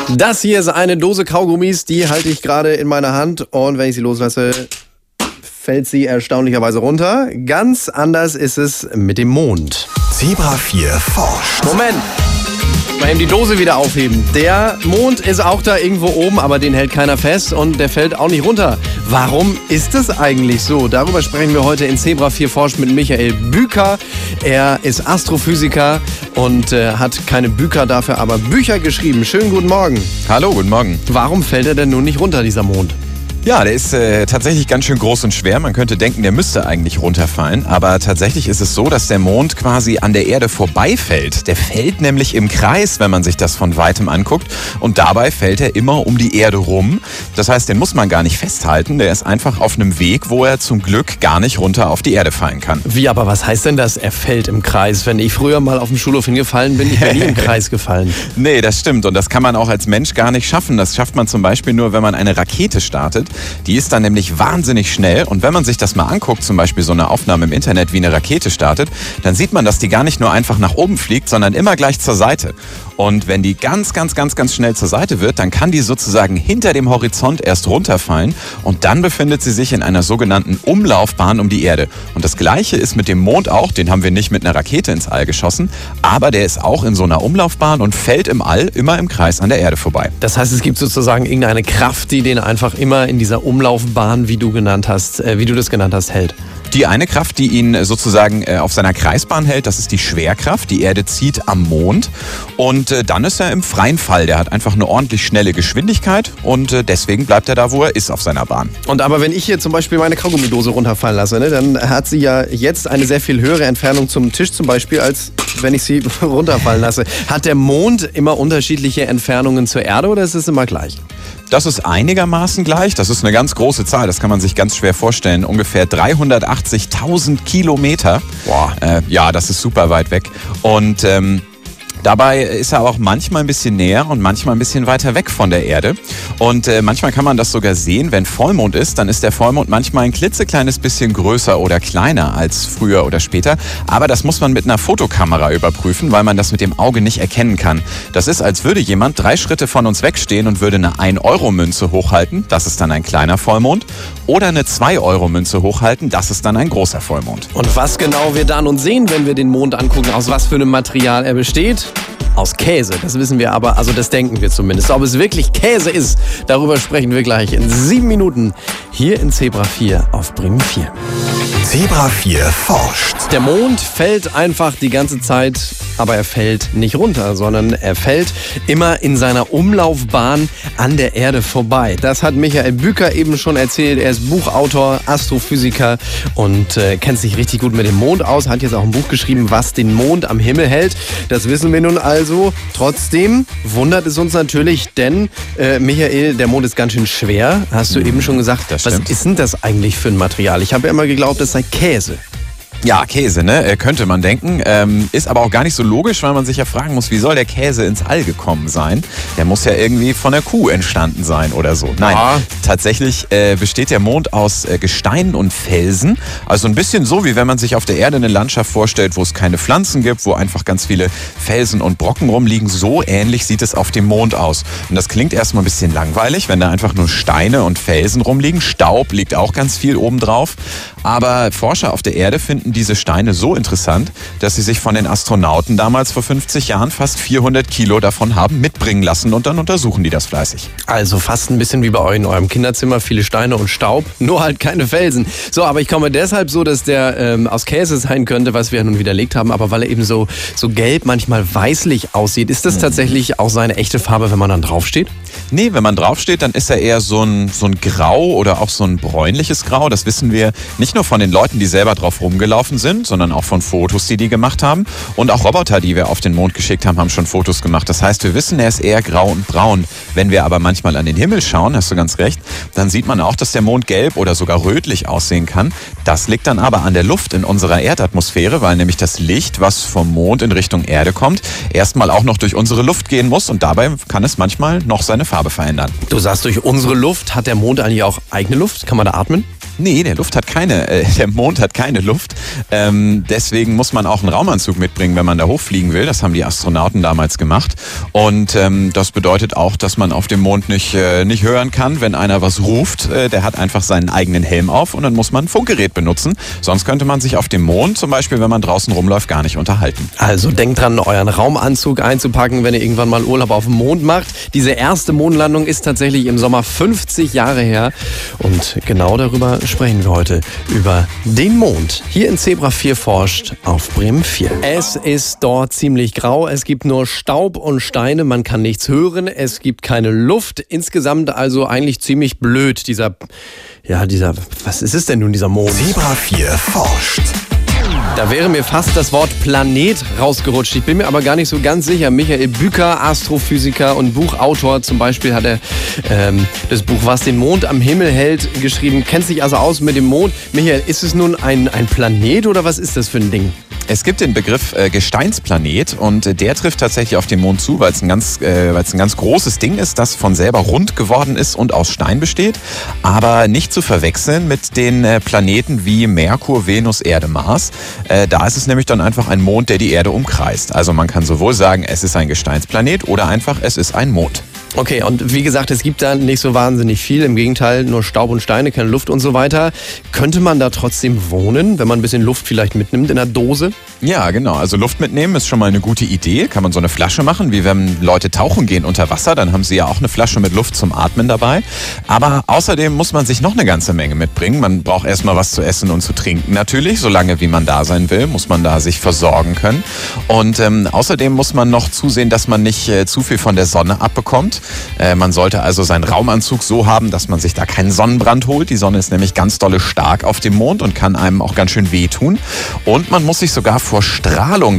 Das hier ist eine Dose Kaugummis, die halte ich gerade in meiner Hand und wenn ich sie loslasse, fällt sie erstaunlicherweise runter. Ganz anders ist es mit dem Mond. Zebra 4 forscht. Moment, mal eben die Dose wieder aufheben. Der Mond ist auch da irgendwo oben, aber den hält keiner fest und der fällt auch nicht runter. Warum ist es eigentlich so? Darüber sprechen wir heute in Zebra 4 forscht mit Michael Büker. Er ist Astrophysiker und hat keine Büker dafür, aber Bücher geschrieben. Schönen guten Morgen. Hallo, guten Morgen. Warum fällt er denn nun nicht runter, dieser Mond? Ja, der ist tatsächlich ganz schön groß und schwer. Man könnte denken, der müsste eigentlich runterfallen. Aber tatsächlich ist es so, dass der Mond quasi an der Erde vorbeifällt. Der fällt nämlich im Kreis, wenn man sich das von Weitem anguckt. Und dabei fällt er immer um die Erde rum. Das heißt, den muss man gar nicht festhalten. Der ist einfach auf einem Weg, wo er zum Glück gar nicht runter auf die Erde fallen kann. Wie, aber was heißt denn das, er fällt im Kreis? Wenn ich früher mal auf dem Schulhof hingefallen bin, ich bin nie im Kreis gefallen. Nee, das stimmt. Und das kann man auch als Mensch gar nicht schaffen. Das schafft man zum Beispiel nur, wenn man eine Rakete startet. Die ist dann nämlich wahnsinnig schnell und wenn man sich das mal anguckt, zum Beispiel so eine Aufnahme im Internet, wie eine Rakete startet, dann sieht man, dass die gar nicht nur einfach nach oben fliegt, sondern immer gleich zur Seite. Und wenn die ganz schnell zur Seite wird, dann kann die sozusagen hinter dem Horizont erst runterfallen und dann befindet sie sich in einer sogenannten Umlaufbahn um die Erde. Und das Gleiche ist mit dem Mond auch, den haben wir nicht mit einer Rakete ins All geschossen, aber der ist auch in so einer Umlaufbahn und fällt im All immer im Kreis an der Erde vorbei. Das heißt, es gibt sozusagen irgendeine Kraft, die den einfach immer in dieser Umlaufbahn, wie du das genannt hast, hält. Die eine Kraft, die ihn sozusagen auf seiner Kreisbahn hält, das ist die Schwerkraft. Die Erde zieht am Mond und dann ist er im freien Fall. Der hat einfach eine ordentlich schnelle Geschwindigkeit und deswegen bleibt er da, wo er ist auf seiner Bahn. Und aber wenn ich hier zum Beispiel meine Kaugummidose runterfallen lasse, ne, dann hat sie ja jetzt eine sehr viel höhere Entfernung zum Tisch zum Beispiel, als wenn ich sie runterfallen lasse. Hat der Mond immer unterschiedliche Entfernungen zur Erde oder ist es immer gleich? Das ist einigermaßen gleich. Das ist eine ganz große Zahl. Das kann man sich ganz schwer vorstellen. Ungefähr 380.000 Kilometer. Boah. Ja, das ist super weit weg. Und dabei ist er auch manchmal ein bisschen näher und manchmal ein bisschen weiter weg von der Erde. Und manchmal kann man das sogar sehen, wenn Vollmond ist, dann ist der Vollmond manchmal ein klitzekleines bisschen größer oder kleiner als früher oder später. Aber das muss man mit einer Fotokamera überprüfen, weil man das mit dem Auge nicht erkennen kann. Das ist, als würde jemand 3 Schritte von uns wegstehen und würde eine 1-Euro-Münze hochhalten. Das ist dann ein kleiner Vollmond. Oder eine 2-Euro-Münze hochhalten. Das ist dann ein großer Vollmond. Und was genau wir da nun sehen, wenn wir den Mond angucken, aus was für einem Material er besteht? Aus Käse, das wissen wir aber, also das denken wir zumindest. Ob es wirklich Käse ist, darüber sprechen wir gleich in 7 Minuten hier in Zebra 4 auf Bremen 4. Zebra 4 forscht. Der Mond fällt einfach die ganze Zeit, aber er fällt nicht runter, sondern er fällt immer in seiner Umlaufbahn an der Erde vorbei. Das hat Michael Büker eben schon erzählt. Er ist Buchautor, Astrophysiker und kennt sich richtig gut mit dem Mond aus. Hat jetzt auch ein Buch geschrieben, was den Mond am Himmel hält. Das wissen wir nun also. Trotzdem wundert es uns natürlich, denn Michael, der Mond ist ganz schön schwer. Hast du eben schon gesagt. Das was stimmt. ist denn das eigentlich für ein Material? Ich habe ja immer geglaubt, das sei Käse. Ja, Käse, ne? Könnte man denken. Ist aber auch gar nicht so logisch, weil man sich ja fragen muss, wie soll der Käse ins All gekommen sein? Der muss ja irgendwie von der Kuh entstanden sein oder so. Nein, tatsächlich besteht der Mond aus Gesteinen und Felsen. Also ein bisschen so, wie wenn man sich auf der Erde eine Landschaft vorstellt, wo es keine Pflanzen gibt, wo einfach ganz viele Felsen und Brocken rumliegen. So ähnlich sieht es auf dem Mond aus. Und das klingt erstmal ein bisschen langweilig, wenn da einfach nur Steine und Felsen rumliegen. Staub liegt auch ganz viel obendrauf. Aber Forscher auf der Erde finden diese Steine so interessant, dass sie sich von den Astronauten damals vor 50 Jahren fast 400 Kilo davon haben mitbringen lassen und dann untersuchen die das fleißig. Also fast ein bisschen wie bei euch in eurem Kinderzimmer, viele Steine und Staub, nur halt keine Felsen. So, aber ich komme deshalb so, dass der aus Käse sein könnte, was wir ja nun widerlegt haben, aber weil er eben so gelb, manchmal weißlich aussieht. Ist das tatsächlich auch seine echte Farbe, wenn man dann draufsteht? Nee, wenn man draufsteht, dann ist er eher so ein Grau oder auch so ein bräunliches Grau. Das wissen wir nicht nur von den Leuten, die selber drauf rumgelaufen sind, sondern auch von Fotos, die gemacht haben. Und auch Roboter, die wir auf den Mond geschickt haben, haben schon Fotos gemacht. Das heißt, wir wissen, er ist eher grau und braun. Wenn wir aber manchmal an den Himmel schauen, hast du ganz recht, dann sieht man auch, dass der Mond gelb oder sogar rötlich aussehen kann. Das liegt dann aber an der Luft in unserer Erdatmosphäre, weil nämlich das Licht, was vom Mond in Richtung Erde kommt, erstmal auch noch durch unsere Luft gehen muss und dabei kann es manchmal noch seine Farbe verändern. Du sagst, durch unsere Luft. Hat der Mond eigentlich auch eigene Luft? Kann man da atmen? Nee, der Mond hat keine Luft. Deswegen muss man auch einen Raumanzug mitbringen, wenn man da hochfliegen will. Das haben die Astronauten damals gemacht. Und das bedeutet auch, dass man auf dem Mond nicht hören kann, wenn einer was ruft. Der hat einfach seinen eigenen Helm auf und dann muss man ein Funkgerät benutzen. Sonst könnte man sich auf dem Mond, zum Beispiel, wenn man draußen rumläuft, gar nicht unterhalten. Also denkt dran, euren Raumanzug einzupacken, wenn ihr irgendwann mal Urlaub auf dem Mond macht. Diese erste Mondlandung ist tatsächlich im Sommer 50 Jahre her. Und genau darüber sprechen wir heute, über den Mond. Hier in Zebra 4 forscht auf Bremen 4. Es ist dort ziemlich grau. Es gibt nur Staub und Steine. Man kann nichts hören. Es gibt keine Luft. Insgesamt also eigentlich ziemlich blöd, dieser, was ist es denn nun, dieser Mond? Zebra 4 forscht. Da wäre mir fast das Wort Planet rausgerutscht. Ich bin mir aber gar nicht so ganz sicher. Michael Büker, Astrophysiker und Buchautor, zum Beispiel hat er das Buch Was den Mond am Himmel hält geschrieben. Kennt sich also aus mit dem Mond. Michael, ist es nun ein Planet oder was ist das für ein Ding? Es gibt den Begriff Gesteinsplanet und der trifft tatsächlich auf den Mond zu, weil es ein ganz großes Ding ist, das von selber rund geworden ist und aus Stein besteht, aber nicht zu verwechseln mit den Planeten wie Merkur, Venus, Erde, Mars. Da ist es nämlich dann einfach ein Mond, der die Erde umkreist. Also man kann sowohl sagen, es ist ein Gesteinsplanet oder einfach, es ist ein Mond. Okay, und wie gesagt, es gibt da nicht so wahnsinnig viel. Im Gegenteil, nur Staub und Steine, keine Luft und so weiter. Könnte man da trotzdem wohnen, wenn man ein bisschen Luft vielleicht mitnimmt in einer Dose? Ja, genau. Also Luft mitnehmen ist schon mal eine gute Idee. Kann man so eine Flasche machen, wie wenn Leute tauchen gehen unter Wasser. Dann haben sie ja auch eine Flasche mit Luft zum Atmen dabei. Aber außerdem muss man sich noch eine ganze Menge mitbringen. Man braucht erstmal was zu essen und zu trinken natürlich. Solange wie man da sein will, muss man da sich versorgen können. Und außerdem muss man noch zusehen, dass man nicht zu viel von der Sonne abbekommt. Man sollte also seinen Raumanzug so haben, dass man sich da keinen Sonnenbrand holt. Die Sonne ist nämlich ganz dolle stark auf dem Mond und kann einem auch ganz schön wehtun. Und man muss sich sogar vor Strahlung,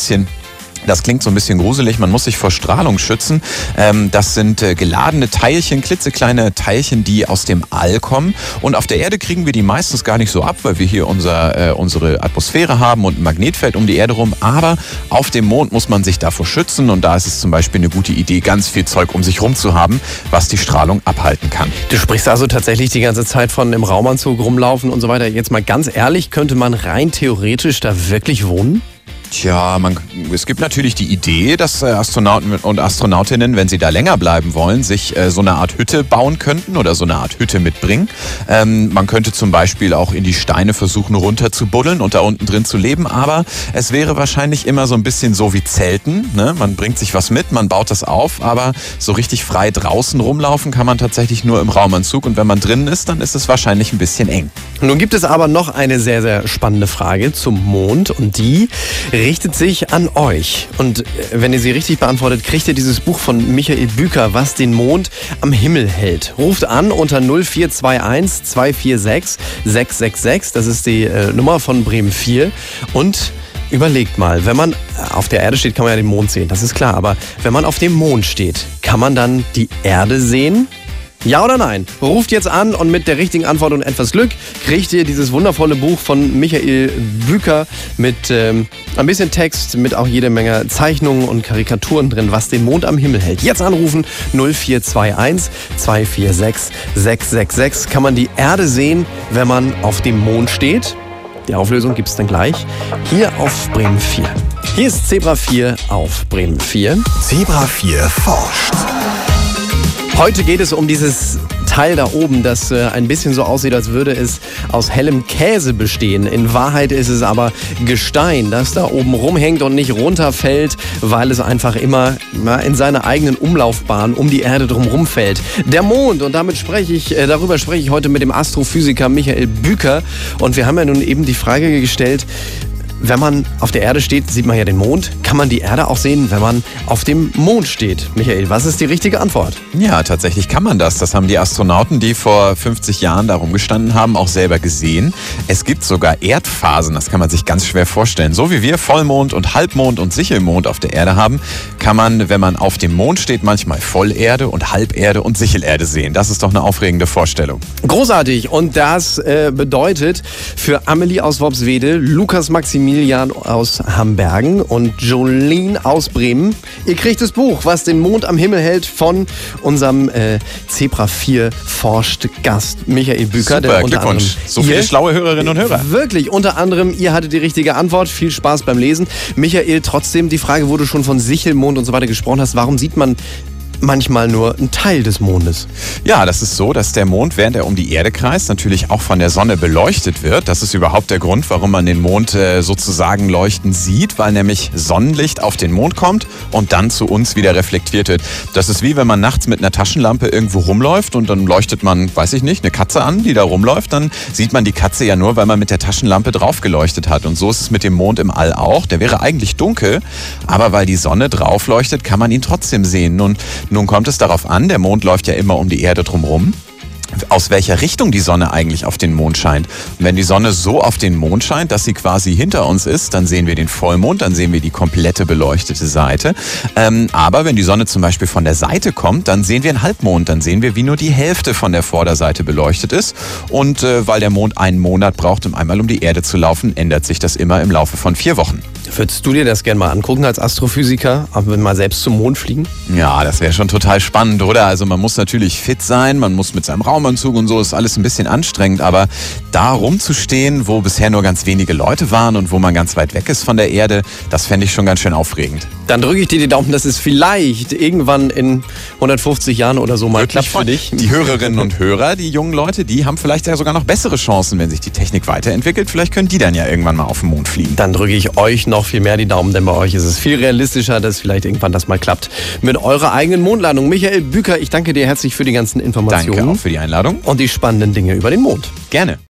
das klingt so ein bisschen gruselig, man muss sich vor Strahlung schützen. Das sind geladene Teilchen, klitzekleine Teilchen, die aus dem All kommen. Und auf der Erde kriegen wir die meistens gar nicht so ab, weil wir hier unsere Atmosphäre haben und ein Magnetfeld um die Erde rum. Aber auf dem Mond muss man sich davor schützen. Und da ist es zum Beispiel eine gute Idee, ganz viel Zeug um sich rum zu haben, was die Strahlung abhalten kann. Du sprichst also tatsächlich die ganze Zeit von im Raumanzug rumlaufen und so weiter. Jetzt mal ganz ehrlich, könnte man rein theoretisch da wirklich wohnen? Tja, es gibt natürlich die Idee, dass Astronauten und Astronautinnen, wenn sie da länger bleiben wollen, sich so eine Art Hütte bauen könnten oder so eine Art Hütte mitbringen. Man könnte zum Beispiel auch in die Steine versuchen, runter zu buddeln und da unten drin zu leben, aber es wäre wahrscheinlich immer so ein bisschen so wie Zelten, ne? Man bringt sich was mit, man baut das auf, aber so richtig frei draußen rumlaufen kann man tatsächlich nur im Raumanzug und wenn man drinnen ist, dann ist es wahrscheinlich ein bisschen eng. Nun gibt es aber noch eine sehr, sehr spannende Frage zum Mond und die richtet sich an euch. Und wenn ihr sie richtig beantwortet, kriegt ihr dieses Buch von Michael Büker, Was den Mond am Himmel hält. Ruft an unter 0421 246 666. Das ist die Nummer von Bremen 4. Und überlegt mal, wenn man auf der Erde steht, kann man ja den Mond sehen. Das ist klar. Aber wenn man auf dem Mond steht, kann man dann die Erde sehen? Ja oder nein? Ruft jetzt an und mit der richtigen Antwort und etwas Glück kriegt ihr dieses wundervolle Buch von Michael Büker mit ein bisschen Text, mit auch jede Menge Zeichnungen und Karikaturen drin, was den Mond am Himmel hält. Jetzt anrufen 0421 246 666. Kann man die Erde sehen, wenn man auf dem Mond steht? Die Auflösung gibt's dann gleich hier auf Bremen 4. Hier ist Zebra 4 auf Bremen 4. Zebra 4 forscht. Heute geht es um dieses Teil da oben, das ein bisschen so aussieht, als würde es aus hellem Käse bestehen. In Wahrheit ist es aber Gestein, das da oben rumhängt und nicht runterfällt, weil es einfach immer in seiner eigenen Umlaufbahn um die Erde drumherum fällt. Der Mond, und darüber spreche ich heute mit dem Astrophysiker Michael Büker. Und wir haben ja nun eben die Frage gestellt, wenn man auf der Erde steht, sieht man ja den Mond. Kann man die Erde auch sehen, wenn man auf dem Mond steht? Michael, was ist die richtige Antwort? Ja, tatsächlich kann man das. Das haben die Astronauten, die vor 50 Jahren da rumgestanden haben, auch selber gesehen. Es gibt sogar Erdphasen, das kann man sich ganz schwer vorstellen. So wie wir Vollmond und Halbmond und Sichelmond auf der Erde haben, kann man, wenn man auf dem Mond steht, manchmal Vollerde und Halberde und Sichelerde sehen. Das ist doch eine aufregende Vorstellung. Großartig. Und das bedeutet für Amelie aus Worpswede, Lukas Maximilian aus Hambergen und Jolene aus Bremen. Ihr kriegt das Buch, was den Mond am Himmel hält, von unserem Zebra 4 forscht Gast Michael Büker. Super, der unter Glückwunsch. anderem So viele schlaue Hörerinnen und Hörer. Wirklich, unter anderem, ihr hattet die richtige Antwort. Viel Spaß beim Lesen. Michael, trotzdem die Frage, wo du schon von Sichelmond und so weiter gesprochen hast, warum sieht man manchmal nur einen Teil des Mondes? Ja, das ist so, dass der Mond, während er um die Erde kreist, natürlich auch von der Sonne beleuchtet wird. Das ist überhaupt der Grund, warum man den Mond sozusagen leuchten sieht, weil nämlich Sonnenlicht auf den Mond kommt und dann zu uns wieder reflektiert wird. Das ist wie wenn man nachts mit einer Taschenlampe irgendwo rumläuft und dann leuchtet man, weiß ich nicht, eine Katze an, die da rumläuft. Dann sieht man die Katze ja nur, weil man mit der Taschenlampe drauf geleuchtet hat. Und so ist es mit dem Mond im All auch. Der wäre eigentlich dunkel, aber weil die Sonne drauf leuchtet, kann man ihn trotzdem sehen. Nun kommt es darauf an, der Mond läuft ja immer um die Erde drumherum, aus welcher Richtung die Sonne eigentlich auf den Mond scheint. Und wenn die Sonne so auf den Mond scheint, dass sie quasi hinter uns ist, dann sehen wir den Vollmond, dann sehen wir die komplette beleuchtete Seite. Aber wenn die Sonne zum Beispiel von der Seite kommt, dann sehen wir einen Halbmond, dann sehen wir, wie nur die Hälfte von der Vorderseite beleuchtet ist. Und weil der Mond einen Monat braucht, um einmal um die Erde zu laufen, ändert sich das immer im Laufe von 4 Wochen. Würdest du dir das gerne mal angucken als Astrophysiker, aber mal selbst zum Mond fliegen? Ja, das wäre schon total spannend, oder? Also man muss natürlich fit sein, man muss mit seinem Raumanzug und so, ist alles ein bisschen anstrengend, aber da rumzustehen, wo bisher nur ganz wenige Leute waren und wo man ganz weit weg ist von der Erde, das fände ich schon ganz schön aufregend. Dann drücke ich dir die Daumen, dass es vielleicht irgendwann in 150 Jahren oder so mal klappt für dich. Die Hörerinnen und Hörer, die jungen Leute, die haben vielleicht ja sogar noch bessere Chancen, wenn sich die Technik weiterentwickelt. Vielleicht können die dann ja irgendwann mal auf den Mond fliegen. Dann drücke ich euch noch viel mehr die Daumen, denn bei euch ist es viel realistischer, dass vielleicht irgendwann das mal klappt mit eurer eigenen Mondlandung. Michael Büker, ich danke dir herzlich für die ganzen Informationen. Danke auch für die Einladung. Und die spannenden Dinge über den Mond. Gerne.